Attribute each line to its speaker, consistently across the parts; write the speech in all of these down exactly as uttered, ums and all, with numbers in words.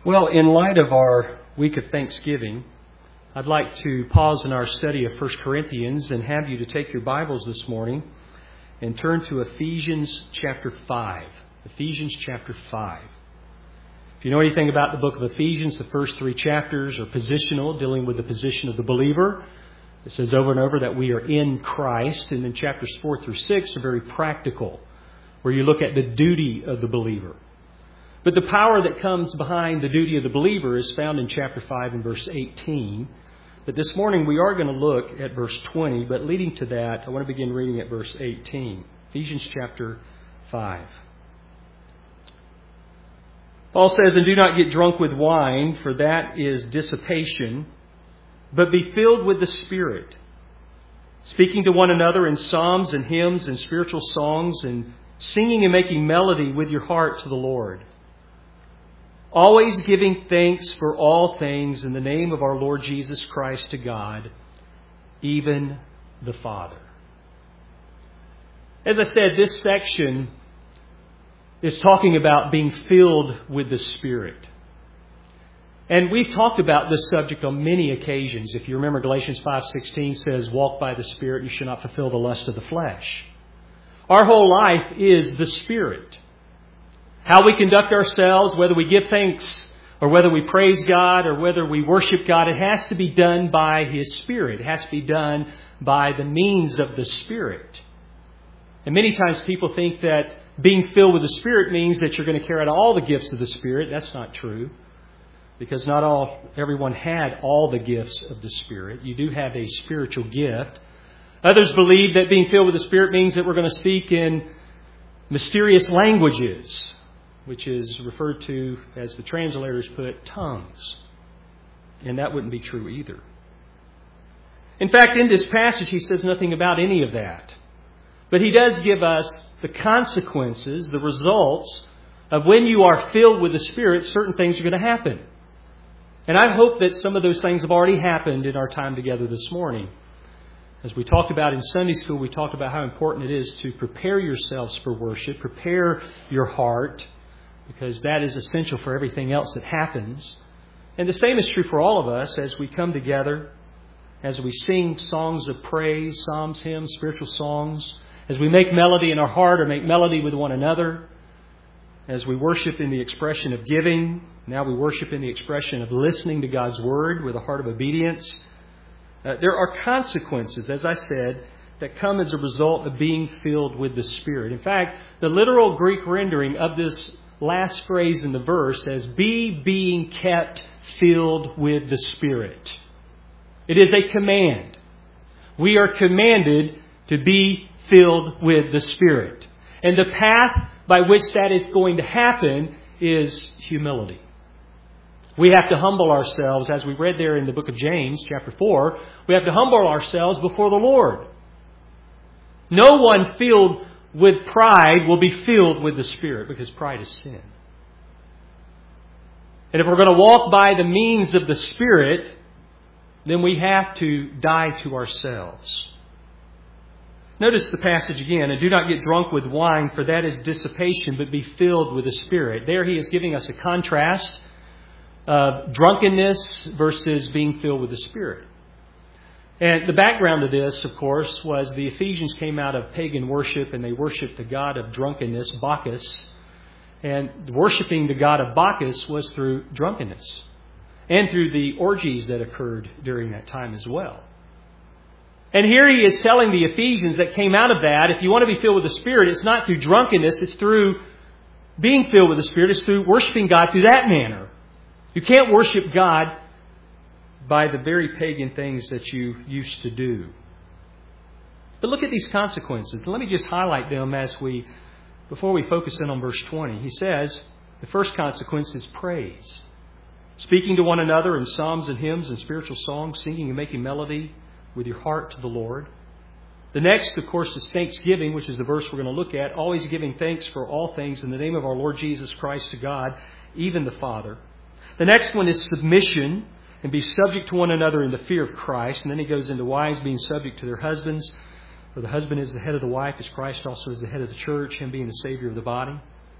Speaker 1: Well, in light of our week of Thanksgiving, I'd like to pause in our study of First Corinthians and have you to take your Bibles this morning and turn to Ephesians chapter five. Ephesians chapter five. If you know anything about the book of Ephesians, the first three chapters are positional, dealing with the position of the believer. It says over and over that we are in Christ. And then chapters four through six are very practical, where you look at the duty of the believer. But the power that comes behind the duty of the believer is found in chapter five and verse eighteen. But this morning we are going to look at verse twenty. But leading to that, I want to begin reading at verse eighteen. Ephesians chapter five. Paul says, "And do not get drunk with wine, for that is dissipation, but be filled with the Spirit, speaking to one another in psalms and hymns and spiritual songs, and singing and making melody with your heart to the Lord, always giving thanks for all things in the name of our Lord Jesus Christ to God, even the Father." As I said, this section is talking about being filled with the Spirit. And we've talked about this subject on many occasions. If you remember, Galatians five sixteen says, "Walk by the Spirit, you shall not fulfill the lust of the flesh." Our whole life is the Spirit. How we conduct ourselves, whether we give thanks or whether we praise God or whether we worship God, it has to be done by His Spirit. It has to be done by the means of the Spirit. And many times people think that being filled with the Spirit means that you're going to carry out all the gifts of the Spirit. That's not true, because not all everyone had all the gifts of the Spirit. You do have a spiritual gift. Others believe that being filled with the Spirit means that we're going to speak in mysterious languages, which is referred to, as the translators put, tongues. And that wouldn't be true either. In fact, in this passage, he says nothing about any of that. But he does give us the consequences, the results of when you are filled with the Spirit, certain things are going to happen. And I hope that some of those things have already happened in our time together this morning. As we talked about in Sunday school, we talked about how important it is to prepare yourselves for worship, prepare your heart, because that is essential for everything else that happens. And the same is true for all of us as we come together, as we sing songs of praise, psalms, hymns, spiritual songs, as we make melody in our heart or make melody with one another, as we worship in the expression of giving. Now we worship in the expression of listening to God's Word with a heart of obedience. Uh, there are consequences, as I said, that come as a result of being filled with the Spirit. In fact, the literal Greek rendering of this last phrase in the verse says, "Be being kept filled with the Spirit." It is a command. We are commanded to be filled with the Spirit. And the path by which that is going to happen is humility. We have to humble ourselves, as we read there in the book of James, chapter four. We have to humble ourselves before the Lord. No one filled with pride will be filled with the Spirit, because pride is sin. And if we're going to walk by the means of the Spirit, then we have to die to ourselves. Notice the passage again. "And do not get drunk with wine, for that is dissipation, but be filled with the Spirit." There he is giving us a contrast of drunkenness versus being filled with the Spirit. And the background of this, of course, was the Ephesians came out of pagan worship, and they worshipped the god of drunkenness, Bacchus. And worshipping the god of Bacchus was through drunkenness, and through the orgies that occurred during that time as well. And here he is telling the Ephesians that came out of that, if you want to be filled with the Spirit, it's not through drunkenness, it's through being filled with the Spirit, it's through worshiping God through that manner. You can't worship God by the very pagan things that you used to do. But look at these consequences. Let me just highlight them as we, before we focus in on verse twenty. He says, the first consequence is praise. Speaking to one another in psalms and hymns and spiritual songs, singing and making melody with your heart to the Lord. The next, of course, is thanksgiving, which is the verse we're going to look at. Always giving thanks for all things in the name of our Lord Jesus Christ to God, even the Father. The next one is submission, and be subject to one another in the fear of Christ. And then he goes into wives being subject to their husbands. For the husband is the head of the wife, as Christ also is the head of the church, him being the Savior of the body.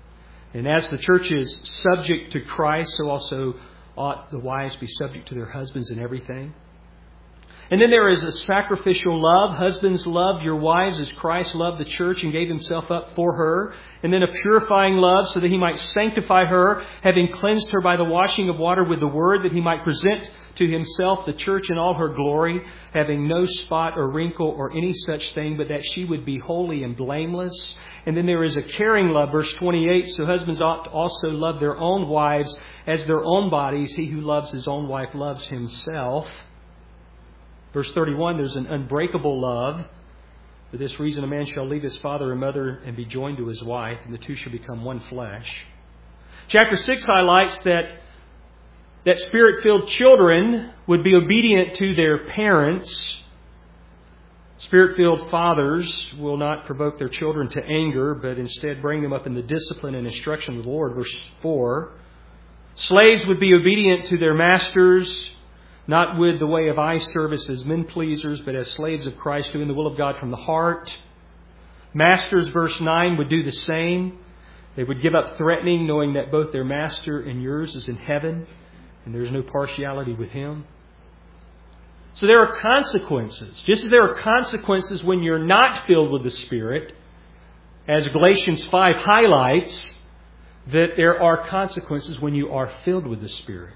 Speaker 1: And as the church is subject to Christ, so also ought the wives be subject to their husbands in everything. And then there is a sacrificial love. Husbands, love your wives as Christ loved the church and gave Himself up for her. And then a purifying love so that He might sanctify her, having cleansed her by the washing of water with the Word, that He might present to Himself the church in all her glory, having no spot or wrinkle or any such thing, but that she would be holy and blameless. And then there is a caring love, verse twenty-eight. So husbands ought to also love their own wives as their own bodies. He who loves his own wife loves himself. Verse thirty-one, there's an unbreakable love. For this reason a man shall leave his father and mother and be joined to his wife, and the two shall become one flesh. Chapter six highlights that, that Spirit-filled children would be obedient to their parents. Spirit-filled fathers will not provoke their children to anger, but instead bring them up in the discipline and instruction of the Lord. Verse four. Slaves would be obedient to their masters, not with the way of eye service as men pleasers, but as slaves of Christ, doing the will of God from the heart. Masters, verse nine, would do the same. They would give up threatening, knowing that both their master and yours is in heaven, and there's no partiality with Him. So there are consequences. Just as there are consequences when you're not filled with the Spirit, as Galatians five highlights, that there are consequences when you are filled with the Spirit.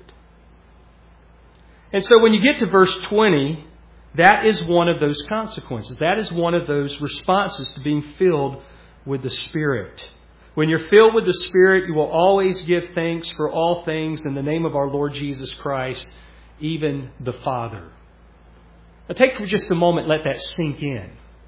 Speaker 1: And so when you get to verse twenty, that is one of those consequences. That is one of those responses to being filled with the Spirit. When you're filled with the Spirit, you will always give thanks for all things in the name of our Lord Jesus Christ, even the Father. Now take for just a moment, let that sink in.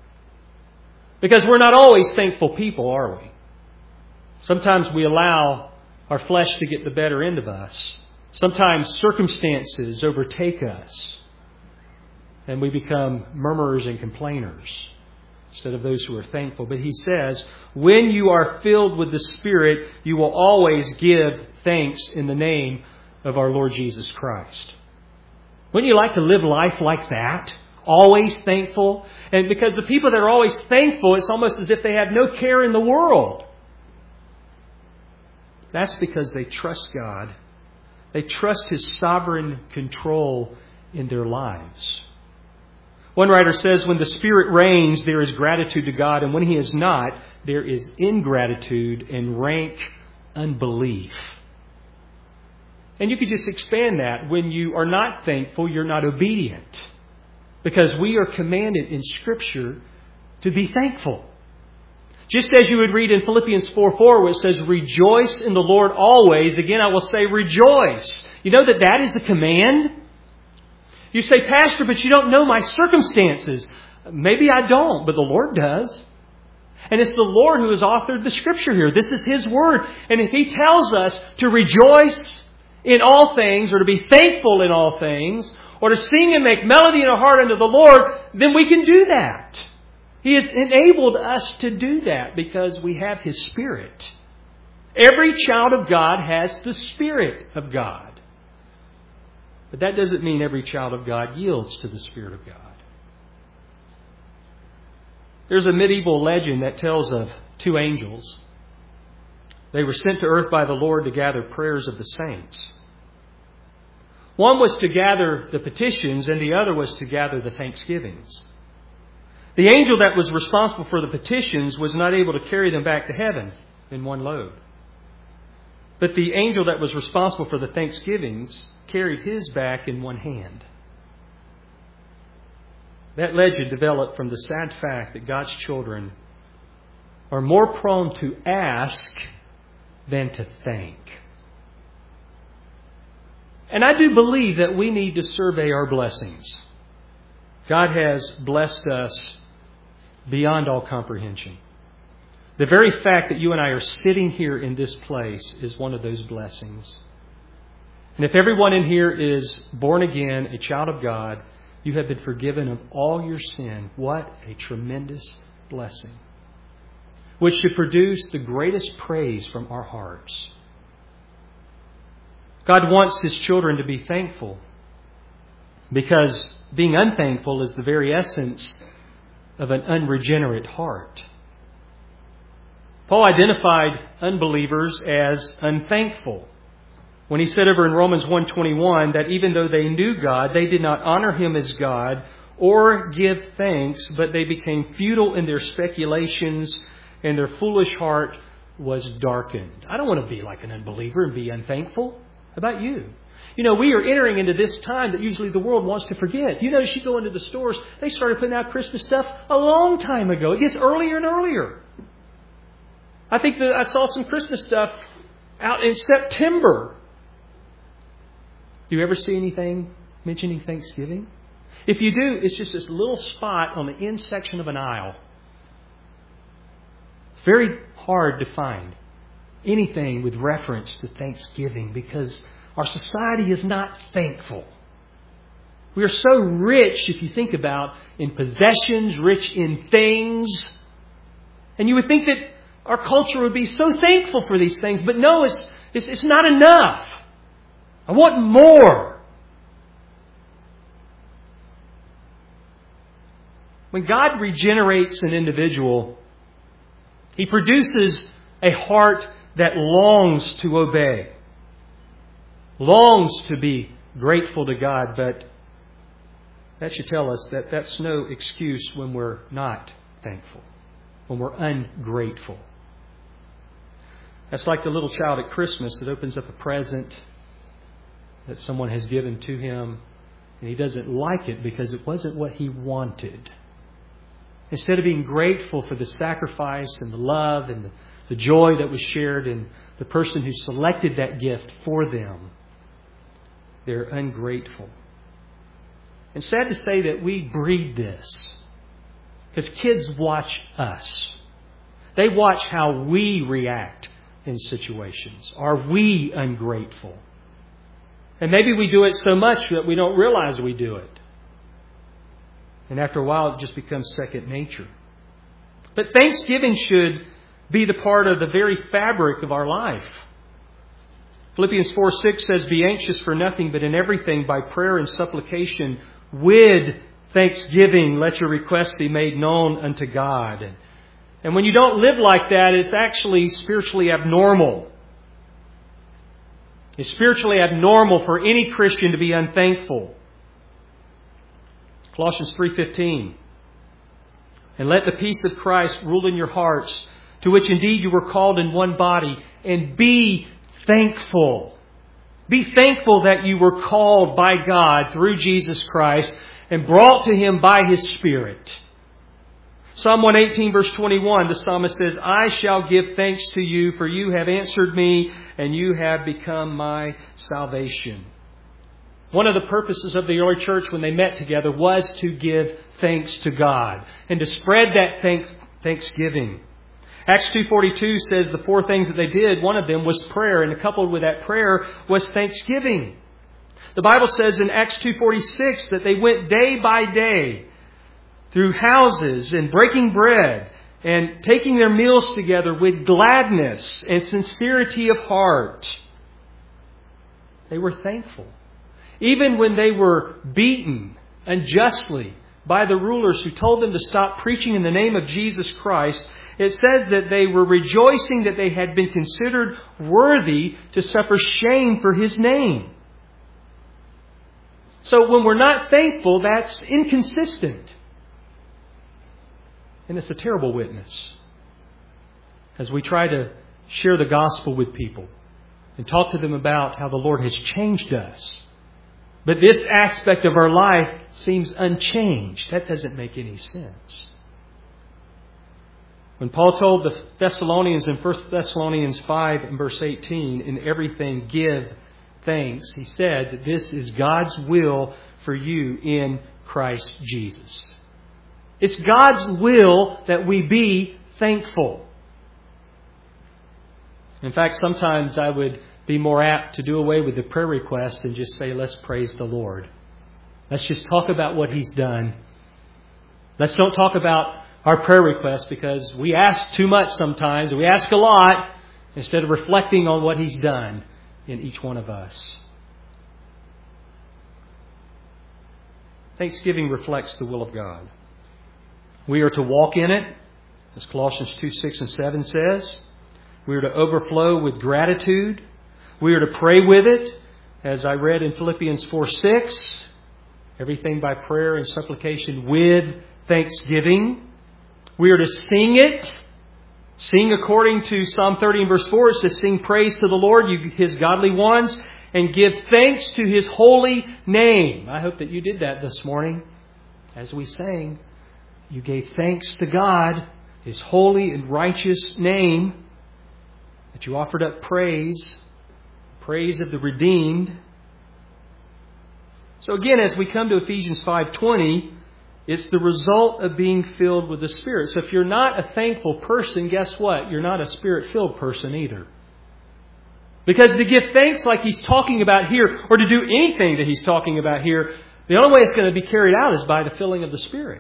Speaker 1: Because we're not always thankful people, are we? Sometimes we allow our flesh to get the better end of us. Sometimes circumstances overtake us, and we become murmurers and complainers instead of those who are thankful. But he says, when you are filled with the Spirit, you will always give thanks in the name of our Lord Jesus Christ. Wouldn't you like to live life like that? Always thankful? And because the people that are always thankful, it's almost as if they have no care in the world. That's because they trust God. They trust His sovereign control in their lives. One writer says, when the Spirit reigns, there is gratitude to God, and when He is not, there is ingratitude and rank unbelief. And you could just expand that. When you are not thankful, you're not obedient. Because we are commanded in Scripture to be thankful. Just as you would read in Philippians four four, where it says, rejoice in the Lord always. Again, I will say rejoice. You know that that is a command? You say, Pastor, but you don't know my circumstances. Maybe I don't, but the Lord does. And it's the Lord who has authored the Scripture here. This is His Word. And if He tells us to rejoice in all things, or to be thankful in all things, or to sing and make melody in our heart unto the Lord, then we can do that. He has enabled us to do that because we have His Spirit. Every child of God has the Spirit of God. But that doesn't mean every child of God yields to the Spirit of God. There's a medieval legend that tells of two angels. They were sent to earth by the Lord to gather prayers of the saints. One was to gather the petitions and the other was to gather the thanksgivings. The angel that was responsible for the petitions was not able to carry them back to heaven in one load. But the angel that was responsible for the thanksgivings carried his back in one hand. That legend developed from the sad fact that God's children are more prone to ask than to thank. And I do believe that we need to survey our blessings. God has blessed us beyond all comprehension. The very fact that you and I are sitting here in this place is one of those blessings. And if everyone in here is born again, a child of God, you have been forgiven of all your sin. What a tremendous blessing, which should produce the greatest praise from our hearts. God wants His children to be thankful, because being unthankful is the very essence of an unregenerate heart. Paul identified unbelievers as unthankful when he said over in Romans one twenty-one that even though they knew God, they did not honor Him as God or give thanks, but they became futile in their speculations and their foolish heart was darkened. I don't want to be like an unbeliever and be unthankful. How about you? You know, we are entering into this time that usually the world wants to forget. You notice you go into the stores, they started putting out Christmas stuff a long time ago. It gets earlier and earlier. I think that I saw some Christmas stuff out in September. Do you ever see anything mentioning Thanksgiving? If you do, it's just this little spot on the end section of an aisle. Very hard to find anything with reference to Thanksgiving because our society is not thankful. We are so rich, if you think about, in possessions, rich in things. And you would think that our culture would be so thankful for these things. But no, it's, it's, it's not enough. I want more. When God regenerates an individual, He produces a heart that longs to obey, longs to be grateful to God, but that should tell us that that's no excuse when we're not thankful, when we're ungrateful. That's like the little child at Christmas that opens up a present that someone has given to him, and he doesn't like it because it wasn't what he wanted. Instead of being grateful for the sacrifice and the love and the, the joy that was shared in the person who selected that gift for them, they're ungrateful. And sad to say that we breed this because kids watch us. They watch how we react in situations. Are we ungrateful? And maybe we do it so much that we don't realize we do it. And after a while, it just becomes second nature. But Thanksgiving should be the part of the very fabric of our life. Philippians four six says, "Be anxious for nothing, but in everything by prayer and supplication with thanksgiving let your requests be made known unto God." And when you don't live like that, it's actually spiritually abnormal. It's spiritually abnormal for any Christian to be unthankful. Colossians three fifteen. "And let the peace of Christ rule in your hearts, to which indeed you were called in one body, and be thankful." Be thankful that you were called by God through Jesus Christ and brought to Him by His Spirit. Psalm one eighteen verse twenty-one, the psalmist says, "I shall give thanks to you, for you have answered me, and you have become my salvation." One of the purposes of the early church when they met together was to give thanks to God and to spread that thanks, thanksgiving. Acts two forty-two says the four things that they did, one of them was prayer, and coupled with that prayer was thanksgiving. The Bible says in Acts two forty-six that they went day by day through houses and breaking bread and taking their meals together with gladness and sincerity of heart. They were thankful. Even when they were beaten unjustly by the rulers who told them to stop preaching in the name of Jesus Christ, it says that they were rejoicing that they had been considered worthy to suffer shame for His name. So when we're not thankful, that's inconsistent. And it's a terrible witness as we try to share the gospel with people and talk to them about how the Lord has changed us. But this aspect of our life seems unchanged. That doesn't make any sense. When Paul told the Thessalonians in First Thessalonians five and verse eighteen, "In everything give thanks," he said that this is God's will for you in Christ Jesus. It's God's will that we be thankful. In fact, sometimes I would be more apt to do away with the prayer request and just say, let's praise the Lord. Let's just talk about what He's done. Let's don't talk about our prayer request because we ask too much sometimes. We ask a lot instead of reflecting on what He's done in each one of us. Thanksgiving reflects the will of God. We are to walk in it as Colossians two, six and seven says. We are to overflow with gratitude. We are to pray with it, as I read in Philippians four, six. Everything by prayer and supplication with thanksgiving. We are to sing it. Sing according to Psalm thirty and verse four. It says, sing praise to the Lord, you His godly ones, and give thanks to His holy name. I hope that you did that this morning. As we sang, you gave thanks to God, His holy and righteous name, that you offered up praise, praise of the redeemed. So again, as we come to Ephesians five twenty, it's the result of being filled with the Spirit. So if you're not a thankful person, guess what? You're not a Spirit-filled person either. Because to give thanks like He's talking about here, or to do anything that He's talking about here, the only way it's going to be carried out is by the filling of the Spirit.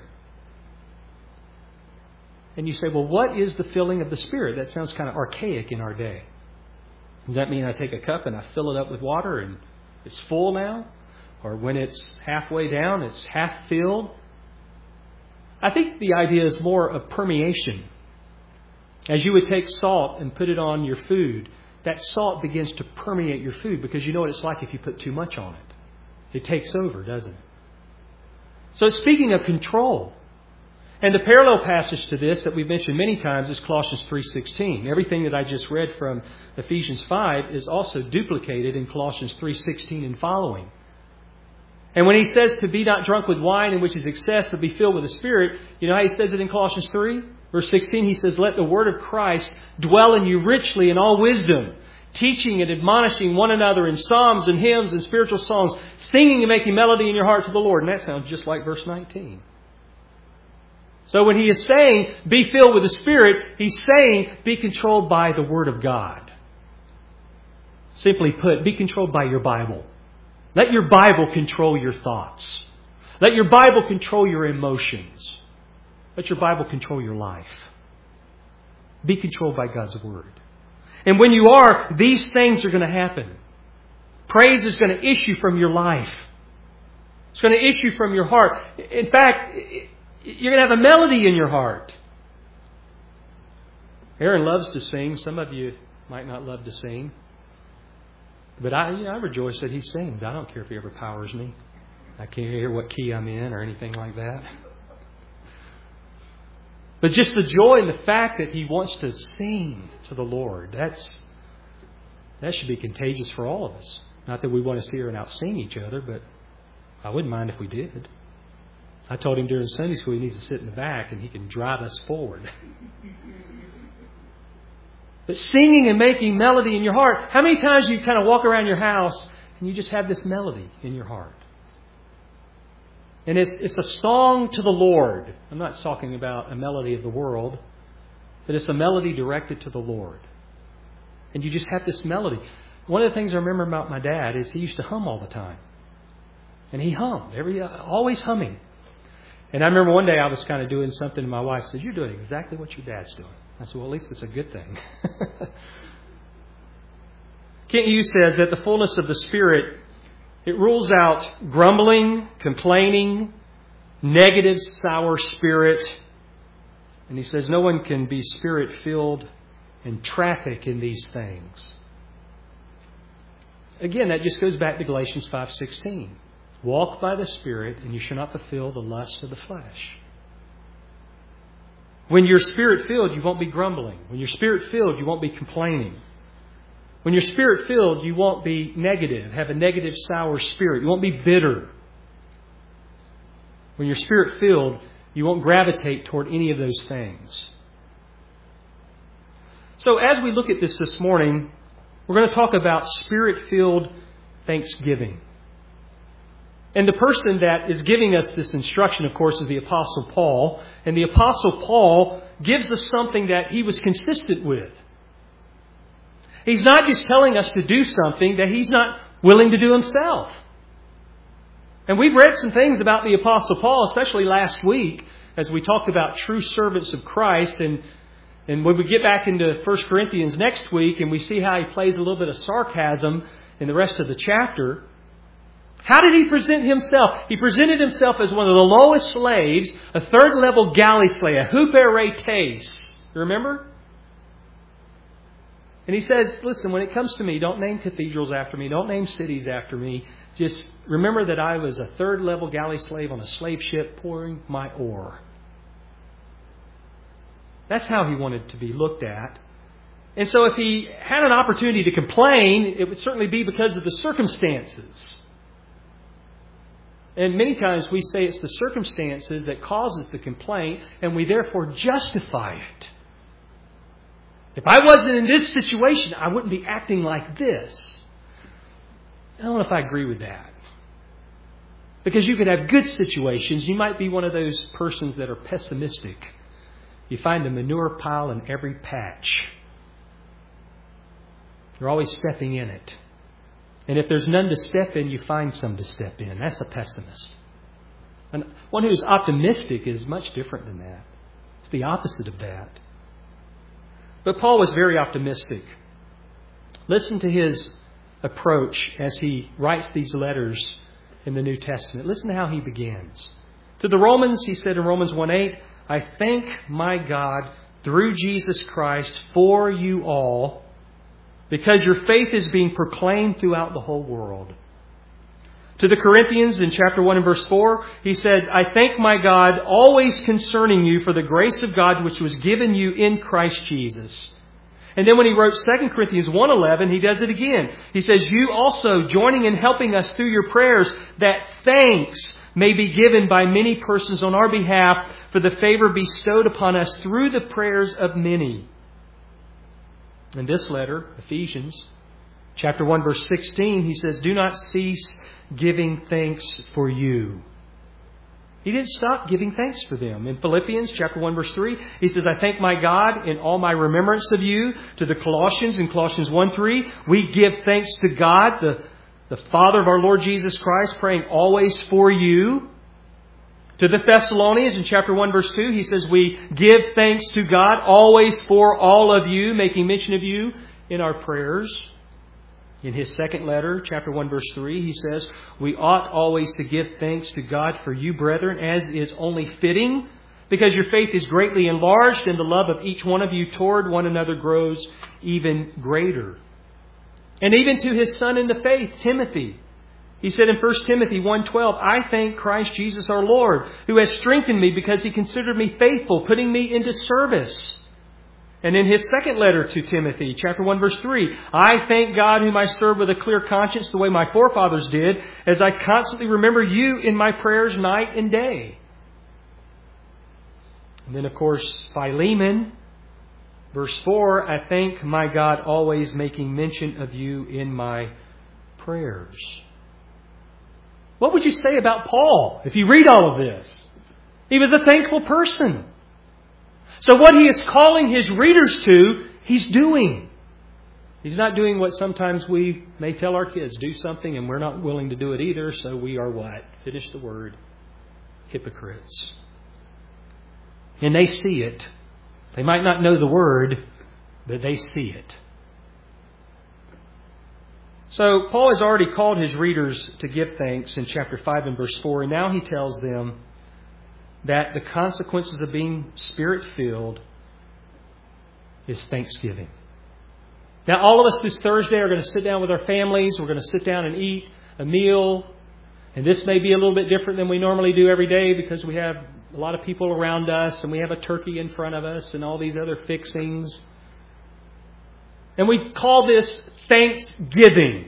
Speaker 1: And you say, well, what is the filling of the Spirit? That sounds kind of archaic in our day. Does that mean I take a cup and I fill it up with water and it's full now? Or when it's halfway down, it's half filled? I think the idea is more of permeation. As you would take salt and put it on your food, that salt begins to permeate your food, because you know what it's like if you put too much on it. It takes over, doesn't it? So speaking of control, and the parallel passage to this that we've mentioned many times is Colossians three sixteen. Everything that I just read from Ephesians five is also duplicated in Colossians three sixteen and following. And when he says to be not drunk with wine, in which is excess, but be filled with the Spirit, you know how he says it in Colossians three? Verse sixteen, he says, let the word of Christ dwell in you richly in all wisdom, teaching and admonishing one another in psalms and hymns and spiritual songs, singing and making melody in your heart to the Lord. And that sounds just like verse nineteen. So when he is saying, be filled with the Spirit, he's saying, be controlled by the Word of God. Simply put, be controlled by your Bible. Let your Bible control your thoughts. Let your Bible control your emotions. Let your Bible control your life. Be controlled by God's Word. And when you are, these things are going to happen. Praise is going to issue from your life. It's going to issue from your heart. In fact, you're going to have a melody in your heart. Aaron loves to sing. Some of you might not love to sing. But I, you know, I rejoice that he sings. I don't care if he ever powers me. I can't hear what key I'm in or anything like that. But just the joy and the fact that he wants to sing to the Lord, that's that should be contagious for all of us. Not that we want to see her and out-sing each other, but I wouldn't mind if we did. I told him during Sunday school he needs to sit in the back and he can drive us forward. But singing and making melody in your heart. How many times you kind of walk around your house and you just have this melody in your heart? And it's it's a song to the Lord. I'm not talking about a melody of the world, but it's a melody directed to the Lord. And you just have this melody. One of the things I remember about my dad is he used to hum all the time. And he hummed, every always humming. And I remember one day I was kind of doing something and my wife said, you're doing exactly what your dad's doing. I said, well, at least it's a good thing. Kent Hughes says that the fullness of the Spirit, it rules out grumbling, complaining, negative, sour spirit. And he says no one can be Spirit-filled and traffic in these things. Again, that just goes back to Galatians five sixteen. Walk by the Spirit, and you shall not fulfill the lust of the flesh. When you're Spirit-filled, you won't be grumbling. When you're Spirit-filled, you won't be complaining. When you're Spirit-filled, you won't be negative, have a negative, sour spirit. You won't be bitter. When you're Spirit-filled, you won't gravitate toward any of those things. So as we look at this this morning, we're going to talk about Spirit-filled thanksgiving. And the person that is giving us this instruction, of course, is the Apostle Paul. And the Apostle Paul gives us something that he was consistent with. He's not just telling us to do something that he's not willing to do himself. And we've read some things about the Apostle Paul, especially last week, as we talked about true servants of Christ. And, and when we get back into First Corinthians next week and we see how he plays a little bit of sarcasm in the rest of the chapter, How did he present himself? He presented himself as one of the lowest slaves, a third level galley slave, a huperetes. Remember? And he says, listen, when it comes to me, don't name cathedrals after me. Don't name cities after me. Just remember that I was a third level galley slave on a slave ship pouring my oar. That's how he wanted to be looked at. And so if he had an opportunity to complain, it would certainly be because of the circumstances. And many times we say it's the circumstances that causes the complaint, and we therefore justify it. If I wasn't in this situation, I wouldn't be acting like this. I don't know if I agree with that. Because you could have good situations. You might be one of those persons that are pessimistic. You find a manure pile in every patch. You're always stepping in it. And if there's none to step in, you find some to step in. That's a pessimist. And one who's optimistic is much different than that. It's the opposite of that. But Paul was very optimistic. Listen to his approach as he writes these letters in the New Testament. Listen to how he begins. To the Romans, he said in Romans one eight, I thank my God through Jesus Christ for you all, because your faith is being proclaimed throughout the whole world. To the Corinthians in chapter one and verse four, he said, I thank my God always concerning you for the grace of God which was given you in Christ Jesus. And then when he wrote Second Corinthians one eleven, he does it again. He says, you also joining in helping us through your prayers, that thanks may be given by many persons on our behalf for the favor bestowed upon us through the prayers of many. In this letter, Ephesians, chapter one, verse sixteen, he says, do not cease giving thanks for you. He didn't stop giving thanks for them. In Philippians, chapter one, verse three, he says, I thank my God in all my remembrance of you. To the Colossians, in Colossians one three, we give thanks to God, the, the Father of our Lord Jesus Christ, praying always for you. To the Thessalonians, in chapter one, verse two, he says, we give thanks to God always for all of you, making mention of you in our prayers. In his second letter, chapter one, verse three, he says, we ought always to give thanks to God for you, brethren, as is only fitting, because your faith is greatly enlarged, and the love of each one of you toward one another grows even greater. And even to his son in the faith, Timothy, he said in First Timothy one twelve, I thank Christ Jesus our Lord, who has strengthened me because he considered me faithful, putting me into service. And in his second letter to Timothy, chapter one, verse three, I thank God whom I serve with a clear conscience the way my forefathers did, as I constantly remember you in my prayers night and day. And then, of course, Philemon, verse four, I thank my God always making mention of you in my prayers. What would you say about Paul if you read all of this? He was a thankful person. So what he is calling his readers to, he's doing. He's not doing what sometimes we may tell our kids, do something and we're not willing to do it either, so we are what? Finish the word. Hypocrites. And they see it. They might not know the word, but they see it. So Paul has already called his readers to give thanks in chapter five and verse four, and now he tells them that the consequences of being Spirit-filled is thanksgiving. Now, all of us this Thursday are going to sit down with our families. We're going to sit down and eat a meal. And this may be a little bit different than we normally do every day because we have a lot of people around us and we have a turkey in front of us and all these other fixings. And we call this Thanksgiving.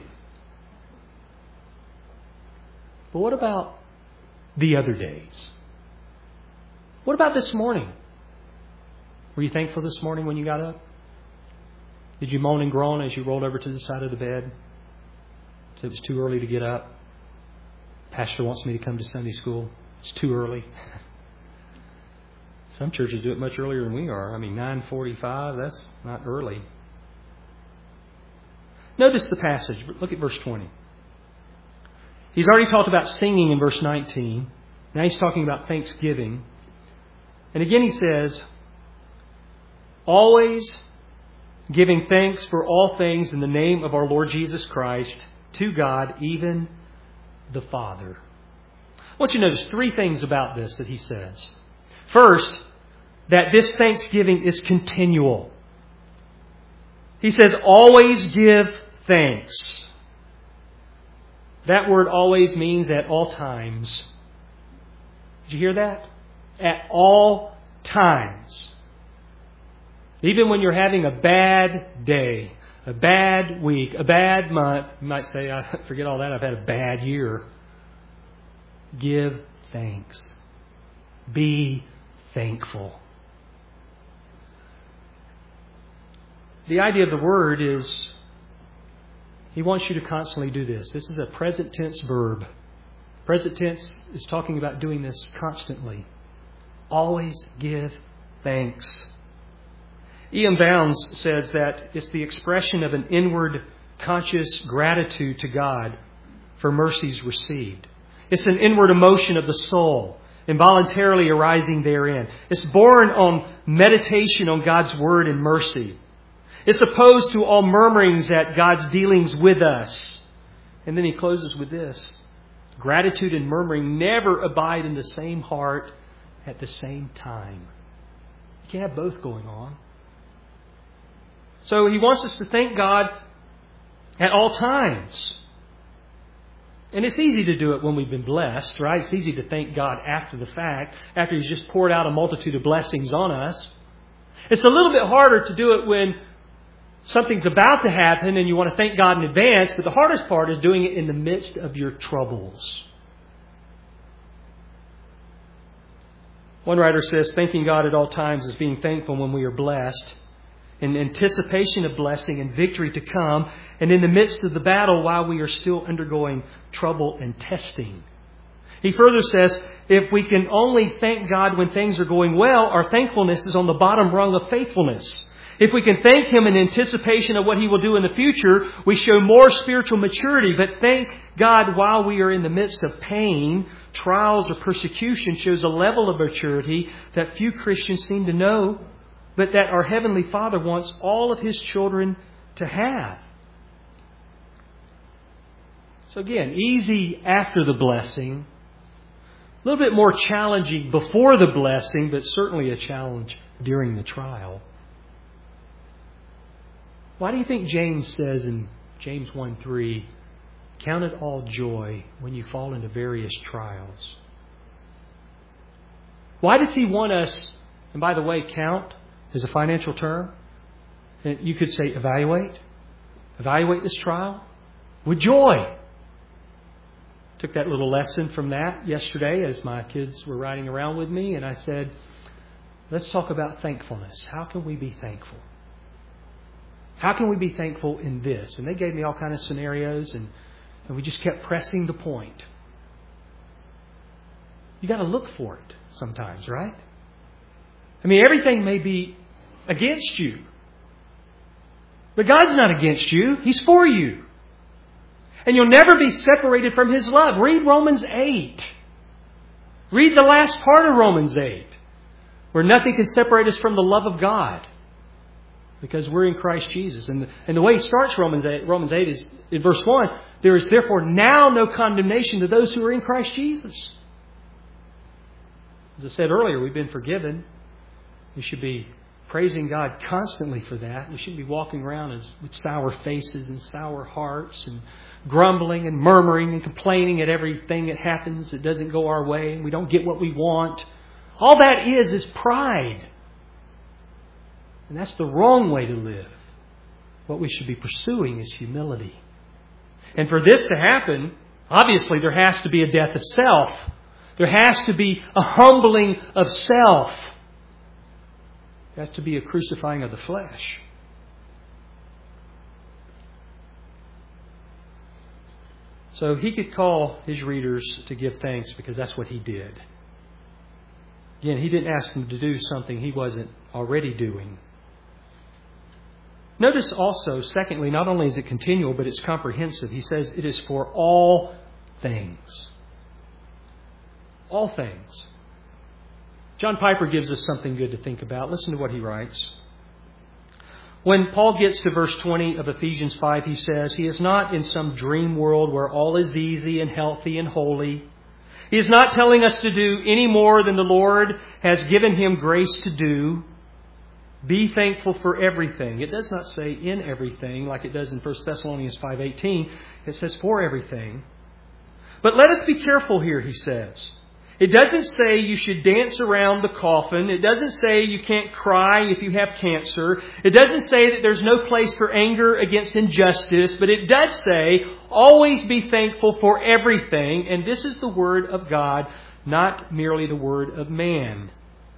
Speaker 1: But what about the other days? What about this morning? Were you thankful this morning when you got up? Did you moan and groan as you rolled over to the side of the bed? Said it was too early to get up. Pastor wants me to come to Sunday school. It's too early. Some churches do it much earlier than we are. I mean, nine forty-five, that's not early. Notice the passage. Look at verse twenty. He's already talked about singing in verse nineteen. Now he's talking about thanksgiving. And again he says, always giving thanks for all things in the name of our Lord Jesus Christ to God, even the Father. I want you to notice three things about this that he says. First, that this thanksgiving is continual. He says, always give thanks. That word always means at all times. Did you hear that? At all times. Even when you're having a bad day, a bad week, a bad month, you might say, I forget all that, I've had a bad year. Give thanks. Be thankful. The idea of the word is he wants you to constantly do this. This is a present tense verb. Present tense is talking about doing this constantly. Always give thanks. Ian Bounds says that it's the expression of an inward conscious gratitude to God for mercies received. It's an inward emotion of the soul, involuntarily arising therein. It's born on meditation on God's word and mercy. It's opposed to all murmurings at God's dealings with us. And then he closes with this. Gratitude and murmuring never abide in the same heart at the same time. You can't have both going on. So he wants us to thank God at all times. And it's easy to do it when we've been blessed, right? It's easy to thank God after the fact, after He's just poured out a multitude of blessings on us. It's a little bit harder to do it when something's about to happen and you want to thank God in advance, but the hardest part is doing it in the midst of your troubles. One writer says, thanking God at all times is being thankful when we are blessed, in anticipation of blessing and victory to come, and in the midst of the battle while we are still undergoing trouble and testing. He further says, if we can only thank God when things are going well, our thankfulness is on the bottom rung of faithfulness. If we can thank Him in anticipation of what He will do in the future, we show more spiritual maturity. But thank God while we are in the midst of pain, trials, or persecution shows a level of maturity that few Christians seem to know, but that our Heavenly Father wants all of His children to have. So again, easy after the blessing. A little bit more challenging before the blessing, but certainly a challenge during the trial. Why do you think James says in James one three, count it all joy when you fall into various trials? Why does he want us, and by the way, count is a financial term. And you could say evaluate. Evaluate this trial with joy. Took that little lesson from that yesterday as my kids were riding around with me, and I said, let's talk about thankfulness. How can we be thankful? How can we be thankful in this? And they gave me all kinds of scenarios, and, and we just kept pressing the point. You got to look for it sometimes, right? I mean, everything may be against you. But God's not against you. He's for you. And you'll never be separated from His love. Read Romans eight. Read the last part of Romans eight, where nothing can separate us from the love of God, because we're in Christ Jesus. And the, and the way He starts Romans eight, Romans eight is in verse one, there is therefore now no condemnation to those who are in Christ Jesus. As I said earlier, we've been forgiven. We should be praising God constantly for that. We shouldn't be walking around as, with sour faces and sour hearts and grumbling and murmuring and complaining at everything that happens that doesn't go our way and we don't get what we want. All that is is pride. And that's the wrong way to live. What we should be pursuing is humility. And for this to happen, obviously there has to be a death of self. There has to be a humbling of self. There has to be a crucifying of the flesh. So he could call his readers to give thanks because that's what he did. Again, he didn't ask them to do something he wasn't already doing. Notice also, secondly, not only is it continual, but it's comprehensive. He says it is for all things. All things. John Piper gives us something good to think about. Listen to what he writes. When Paul gets to verse twenty of Ephesians five, he says, He is not in some dream world where all is easy and healthy and holy. He is not telling us to do any more than the Lord has given him grace to do. Be thankful for everything. It does not say in everything like it does in First Thessalonians five eighteen. It says for everything. But let us be careful here, he says. It doesn't say you should dance around the coffin. It doesn't say you can't cry if you have cancer. It doesn't say that there's no place for anger against injustice. But it does say always be thankful for everything. And this is the word of God, not merely the word of man.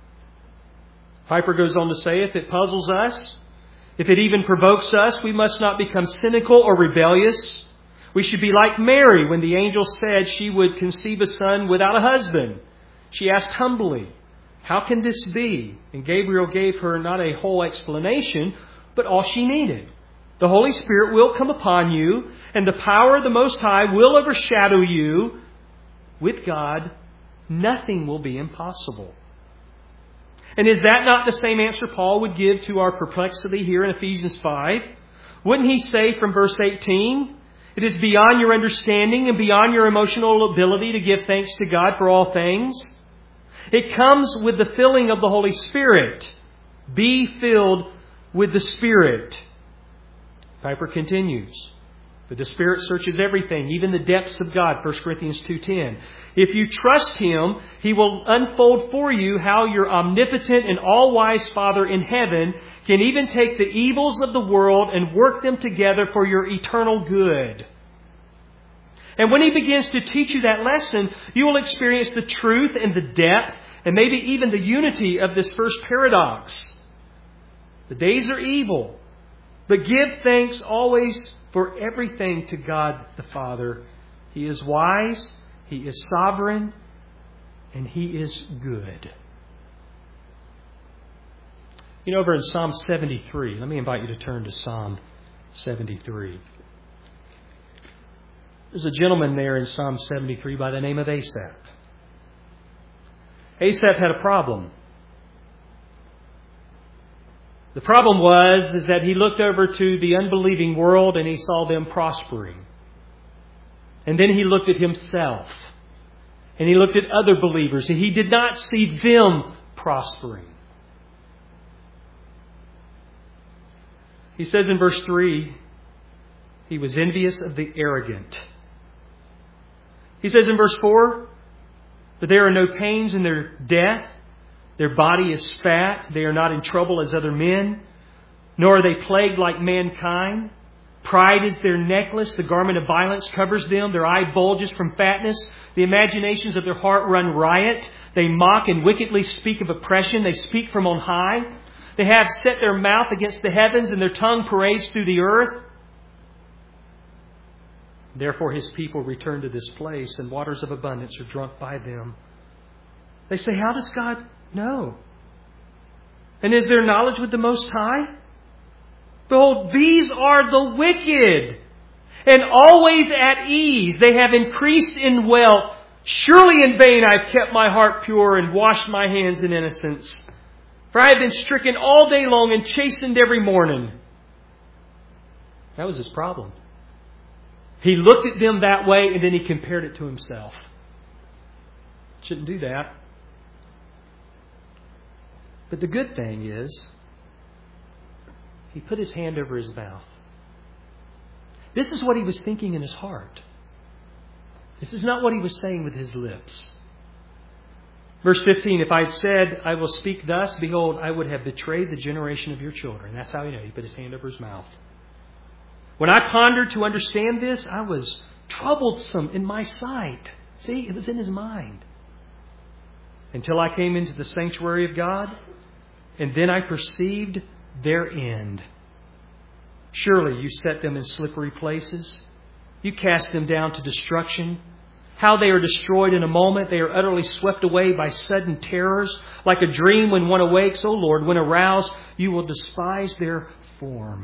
Speaker 1: Piper goes on to say, if it puzzles us, if it even provokes us, we must not become cynical or rebellious. We should be like Mary when the angel said she would conceive a son without a husband. She asked humbly, how can this be? And Gabriel gave her not a whole explanation, but all she needed. The Holy Spirit will come upon you, and the power of the Most High will overshadow you. With God, nothing will be impossible. And is that not the same answer Paul would give to our perplexity here in Ephesians five? Wouldn't he say from verse eighteen, it is beyond your understanding and beyond your emotional ability to give thanks to God for all things? It comes with the filling of the Holy Spirit. Be filled with the Spirit. Piper continues. But the Spirit searches everything, even the depths of God, First Corinthians two ten. If you trust Him, He will unfold for you how your omnipotent and all-wise Father in heaven can even take the evils of the world and work them together for your eternal good. And when He begins to teach you that lesson, you will experience the truth and the depth and maybe even the unity of this first paradox. The days are evil, but give thanks always for everything to God the Father. He is wise, He is sovereign, and He is good. You know, over in Psalm seventy-three, let me invite you to turn to Psalm seventy-three. There's a gentleman there in Psalm seventy-three by the name of Asaph. Asaph had a problem. The problem was is that he looked over to the unbelieving world and he saw them prospering. And then he looked at himself. And he looked at other believers. And he did not see them prospering. He says in verse three, he was envious of the arrogant. He says in verse four, that there are no pains in their death. Their body is fat. They are not in trouble as other men, nor are they plagued like mankind. Pride is their necklace. The garment of violence covers them. Their eye bulges from fatness. The imaginations of their heart run riot. They mock and wickedly speak of oppression. They speak from on high. They have set their mouth against the heavens, and their tongue parades through the earth. Therefore His people return to this place, and waters of abundance are drunk by them. They say, how does God know? And is there knowledge with the Most High? Behold, these are the wicked, and always at ease. They have increased in wealth. Surely in vain I've kept my heart pure and washed my hands in innocence. For I have been stricken all day long and chastened every morning. That was his problem. He looked at them that way and then he compared it to himself. Shouldn't do that. But the good thing is, he put his hand over his mouth. This is what he was thinking in his heart. This is not what he was saying with his lips. Verse fifteen, if I had said, I will speak thus, behold, I would have betrayed the generation of your children. That's how he knew. He put his hand over his mouth. When I pondered to understand this, I was troublesome in my sight. See, it was in his mind. Until I came into the sanctuary of God, and then I perceived their end. Surely you set them in slippery places. You cast them down to destruction. How they are destroyed in a moment. They are utterly swept away by sudden terrors. Like a dream when one awakes, O Lord, when aroused, you will despise their form.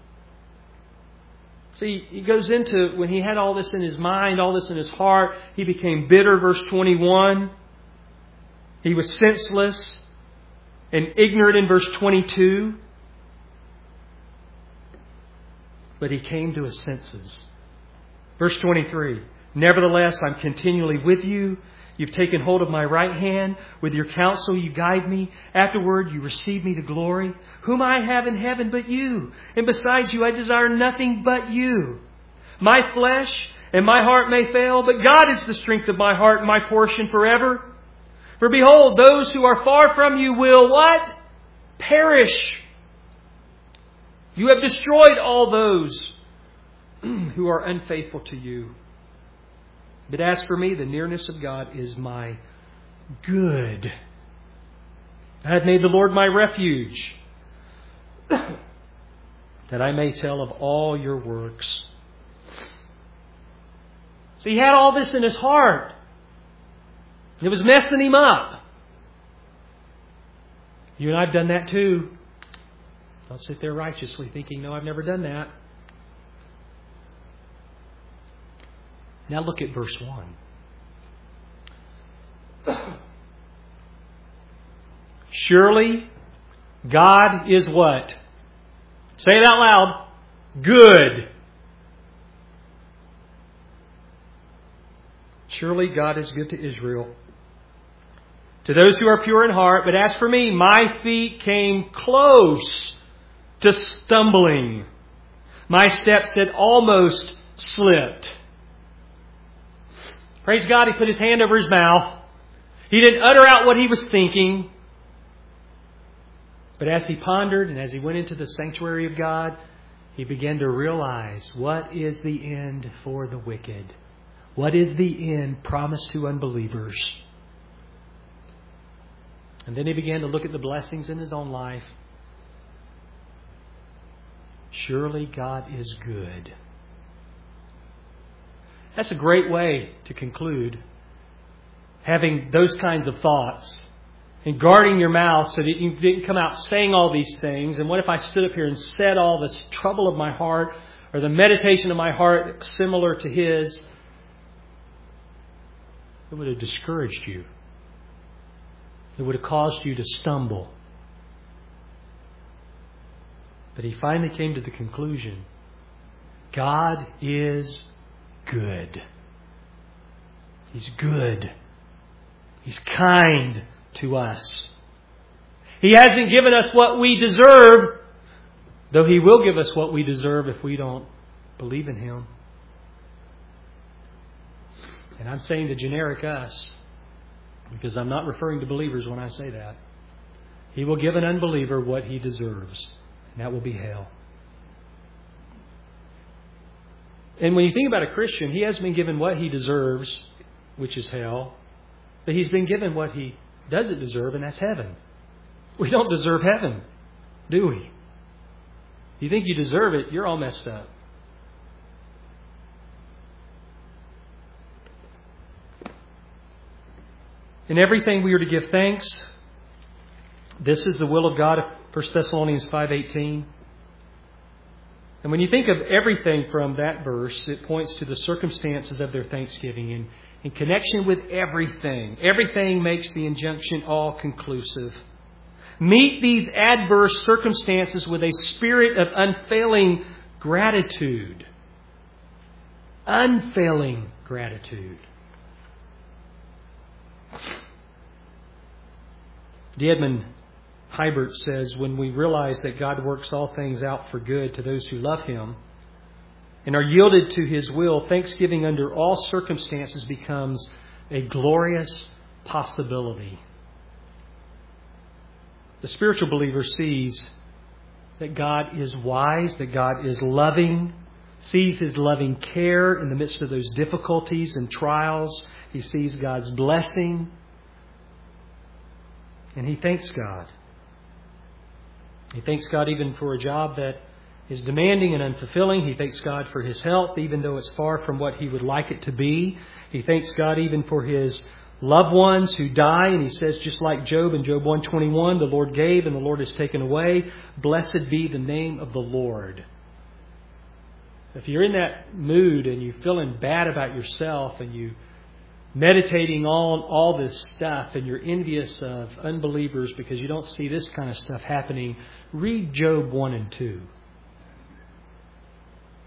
Speaker 1: See, he goes into, when he had all this in his mind, all this in his heart, he became bitter, verse twenty-one. He was senseless and ignorant in verse twenty-two. but he came to his senses. Verse twenty-three, nevertheless, I'm continually with you. You've taken hold of my right hand. With your counsel you guide me. Afterward you receive me to glory. Whom I have in heaven but you. And besides you I desire nothing but you. My flesh and my heart may fail, but God is the strength of my heart and my portion forever. For behold, those who are far from you will what? Perish. You have destroyed all those who are unfaithful to you. But as for me, the nearness of God is my good. I have made the Lord my refuge, that I may tell of all your works. So he had all this in his heart. It was messing him up. You and I have done that too. Don't sit there righteously thinking, no, I've never done that. Now look at verse one. Surely God is what? Say it out loud. Good. Surely God is good to Israel, to those who are pure in heart. But as for me, my feet came close to stumbling. My steps had almost slipped. Praise God, he put his hand over his mouth. He didn't utter out what he was thinking. But as he pondered and as he went into the sanctuary of God, he began to realize, what is the end for the wicked? What is the end promised to unbelievers? And then he began to look at the blessings in his own life. Surely God is good. That's a great way to conclude. Having those kinds of thoughts and guarding your mouth so that you didn't come out saying all these things. And what if I stood up here and said all this trouble of my heart or the meditation of my heart similar to his? It would have discouraged you. It would have caused you to stumble. But he finally came to the conclusion, God is good. He's good. He's kind to us. He hasn't given us what we deserve, though He will give us what we deserve if we don't believe in Him. And I'm saying the generic us, because I'm not referring to believers when I say that. He will give an unbeliever what he deserves, and that will be hell. And when you think about a Christian, he hasn't been given what he deserves, which is hell, but he's been given what he doesn't deserve, and that's heaven. We don't deserve heaven, do we? If you think you deserve it, you're all messed up. In everything we are to give thanks. This is the will of God, First Thessalonians five eighteen. And when you think of everything from that verse, it points to the circumstances of their thanksgiving. And in connection with everything, everything makes the injunction all conclusive. Meet these adverse circumstances with a spirit of unfailing gratitude. Unfailing gratitude. D. Edmund Hibert says, when we realize that God works all things out for good to those who love Him and are yielded to His will, thanksgiving under all circumstances becomes a glorious possibility. The spiritual believer sees that God is wise, that God is loving, sees His loving care in the midst of those difficulties and trials. He sees God's blessing, and he thanks God. He thanks God even for a job that is demanding and unfulfilling. He thanks God for his health, even though it's far from what he would like it to be. He thanks God even for his loved ones who die. And he says, just like Job in Job one twenty-one, the Lord gave and the Lord has taken away. Blessed be the name of the Lord. If you're in that mood and you're feeling bad about yourself and you meditating on all this stuff and you're envious of unbelievers because you don't see this kind of stuff happening, read Job one and two.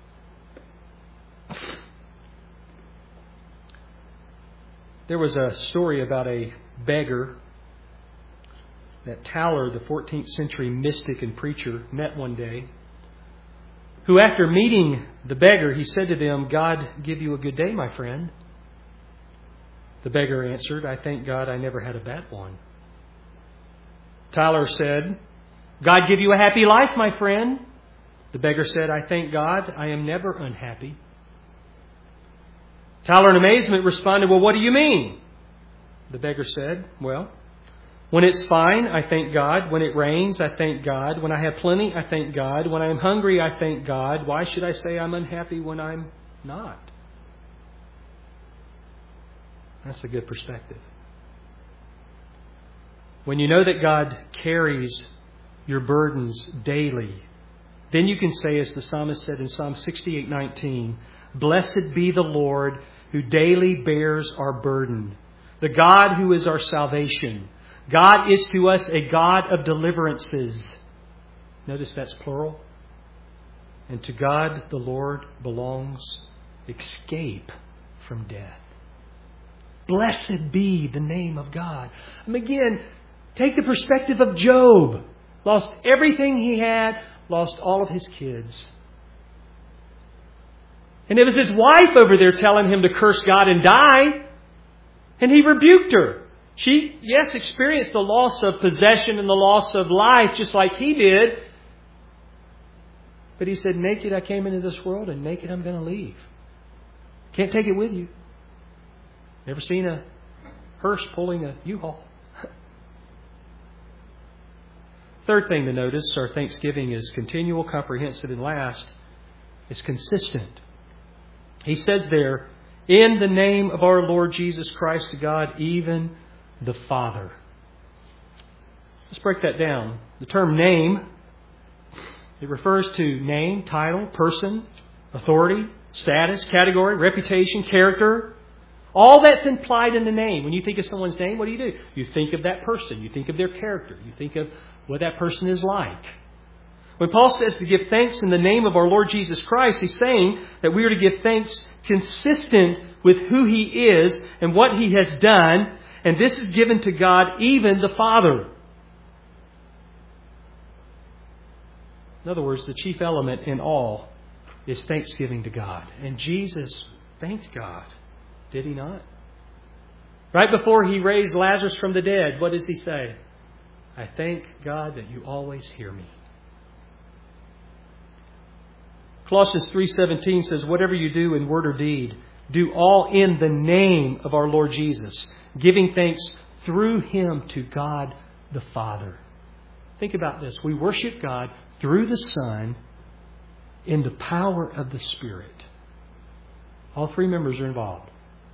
Speaker 1: There was a story about a beggar that Tauler, the fourteenth century mystic and preacher, met one day, who after meeting the beggar, he said to them, "God give you a good day, my friend." The beggar answered, "I thank God I never had a bad one." Tauler said, "God give you a happy life, my friend." The beggar said, "I thank God I am never unhappy." Tauler in amazement responded, "Well, what do you mean?" The beggar said, "Well, when it's fine, I thank God. When it rains, I thank God. When I have plenty, I thank God. When I am hungry, I thank God. Why should I say I'm unhappy when I'm not?" That's a good perspective. When you know that God carries your burdens daily, then you can say, as the psalmist said in Psalm sixty-eight nineteen, "Blessed be the Lord who daily bears our burden, the God who is our salvation." God is to us a God of deliverances. Notice that's plural. And to God the Lord belongs escape from death. Blessed be the name of God. And again, take the perspective of Job. Lost everything he had, lost all of his kids. And it was his wife over there telling him to curse God and die. And he rebuked her. She, yes, experienced the loss of possession and the loss of life just like he did. But he said, "Naked I came into this world and naked I'm going to leave. Can't take it with you." Never seen a hearse pulling a U-Haul. Third thing to notice, our thanksgiving is continual, comprehensive, and last, is consistent. He says there, "In the name of our Lord Jesus Christ to God, even the Father." Let's break that down. The term name, it refers to name, title, person, authority, status, category, reputation, character. All that's implied in the name. When you think of someone's name, what do you do? You think of that person. You think of their character. You think of what that person is like. When Paul says to give thanks in the name of our Lord Jesus Christ, he's saying that we are to give thanks consistent with who He is and what He has done. And this is given to God, even the Father. In other words, the chief element in all is thanksgiving to God. And Jesus thanked God. Did He not? Right before He raised Lazarus from the dead, what does He say? "I thank God that you always hear me." Colossians three seventeen says, "Whatever you do in word or deed, do all in the name of our Lord Jesus, giving thanks through Him to God the Father." Think about this. We worship God through the Son in the power of the Spirit. All three members are involved.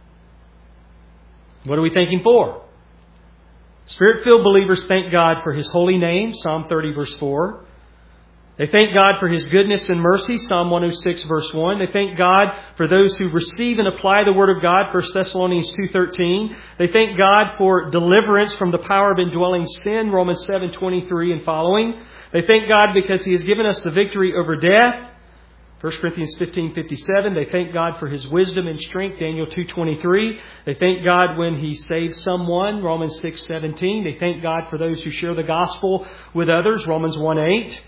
Speaker 1: What are we thanking for? Spirit-filled believers thank God for His holy name, Psalm thirty verse four. They thank God for His goodness and mercy, Psalm one oh six verse one. They thank God for those who receive and apply the Word of God, First Thessalonians two thirteen. They thank God for deliverance from the power of indwelling sin, Romans seven twenty-three and following. They thank God because He has given us the victory over death, First Corinthians fifteen fifty-seven. They thank God for His wisdom and strength, Daniel two twenty-three. They thank God when He saves someone, Romans six seventeen. They thank God for those who share the gospel with others, Romans one eight.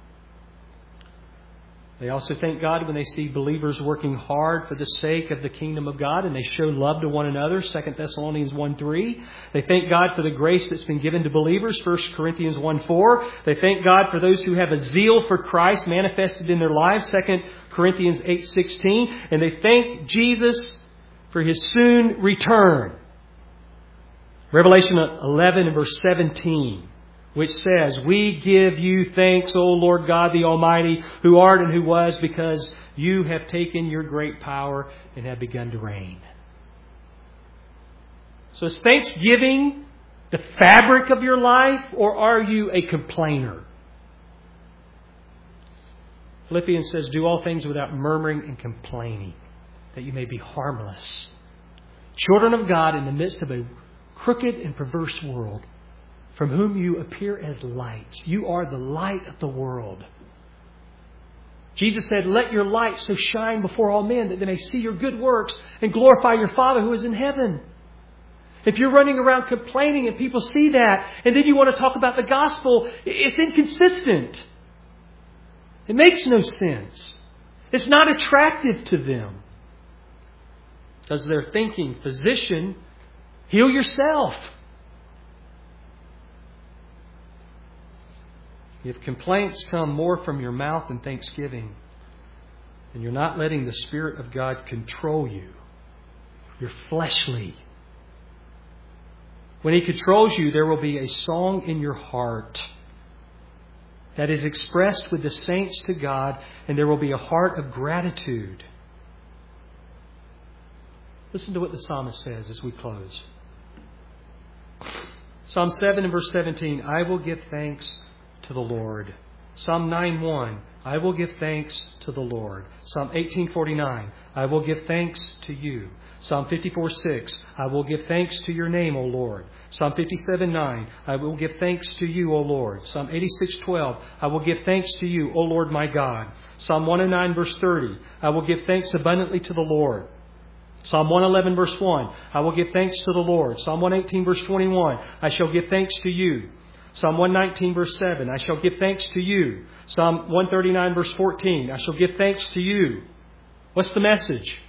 Speaker 1: They also thank God when they see believers working hard for the sake of the kingdom of God and they show love to one another, Second Thessalonians one three. They thank God for the grace that's been given to believers, First Corinthians one four. They thank God for those who have a zeal for Christ manifested in their lives, Second Corinthians eight sixteen. And they thank Jesus for His soon return, Revelation eleven and verse seventeen. Which says, "We give you thanks, O Lord God the Almighty, who art and who was, because you have taken your great power and have begun to reign." So is thanksgiving the fabric of your life, or are you a complainer? Philippians says, "Do all things without murmuring and complaining, that you may be harmless, children of God in the midst of a crooked and perverse world, from whom you appear as lights." You are the light of the world. Jesus said, "Let your light so shine before all men that they may see your good works and glorify your Father who is in heaven." If you're running around complaining and people see that, and then you want to talk about the gospel, it's inconsistent. It makes no sense. It's not attractive to them. Because they're thinking, physician, heal yourself. If complaints come more from your mouth than thanksgiving, then you're not letting the Spirit of God control you. You're fleshly. When He controls you, there will be a song in your heart that is expressed with the saints to God, and there will be a heart of gratitude. Listen to what the psalmist says as we close. Psalm seven and verse seventeen, I will give thanks to the Lord. Psalm nine one, I will give thanks to the Lord. Psalm eighteen forty-nine, I will give thanks to you. Psalm fifty-four six, I will give thanks to your name, O Lord. Psalm fifty-seven nine, I will give thanks to you, O Lord. Psalm eighty-six twelve, I will give thanks to you, O Lord my God. Psalm one oh nine verse thirty, I will give thanks abundantly to the Lord. Psalm one eleven verse one, I will give thanks to the Lord. Psalm one eighteen verse twenty-one, I shall give thanks to you. Psalm one nineteen verse seven, I shall give thanks to you. Psalm one thirty-nine verse fourteen, I shall give thanks to you. What's the message?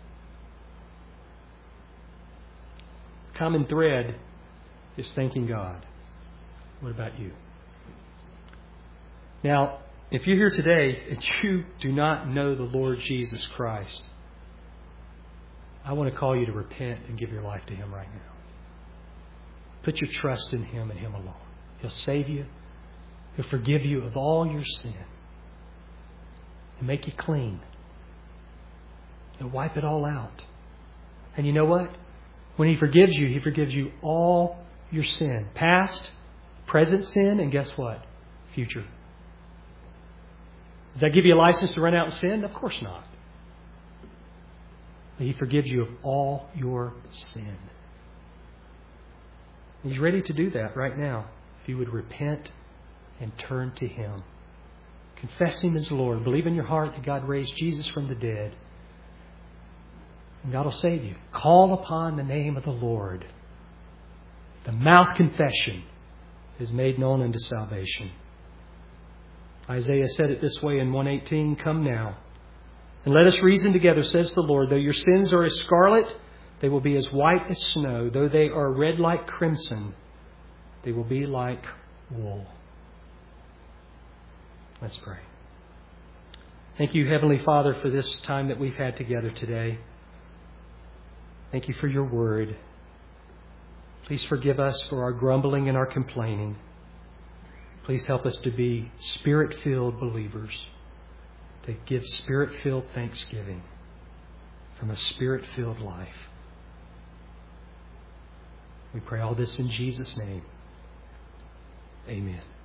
Speaker 1: Common thread is thanking God. What about you? Now, if you're here today and you do not know the Lord Jesus Christ, I want to call you to repent and give your life to Him right now. Put your trust in Him and Him alone. He'll save you. He'll forgive you of all your sin and make you clean. He'll wipe it all out. And you know what? When He forgives you, He forgives you all your sin. Past, present sin, and guess what? Future. Does that give you a license to run out and sin? Of course not. He forgives you of all your sin. He's ready to do that right now. If you would repent and turn to Him. Confess Him as Lord. Believe in your heart that God raised Jesus from the dead. And God will save you. Call upon the name of the Lord. The mouth confession is made known unto salvation. Isaiah said it this way in one eighteen, Come now, and let us reason together, says the Lord. Though your sins are as scarlet, they will be as white as snow. Though they are red like crimson, they will be like wool. Let's pray. Thank you, Heavenly Father, for this time that we've had together today. Thank you for your word. Please forgive us for our grumbling and our complaining. Please help us to be Spirit-filled believers, to give Spirit-filled thanksgiving from a Spirit-filled life. We pray all this in Jesus' name. Amen.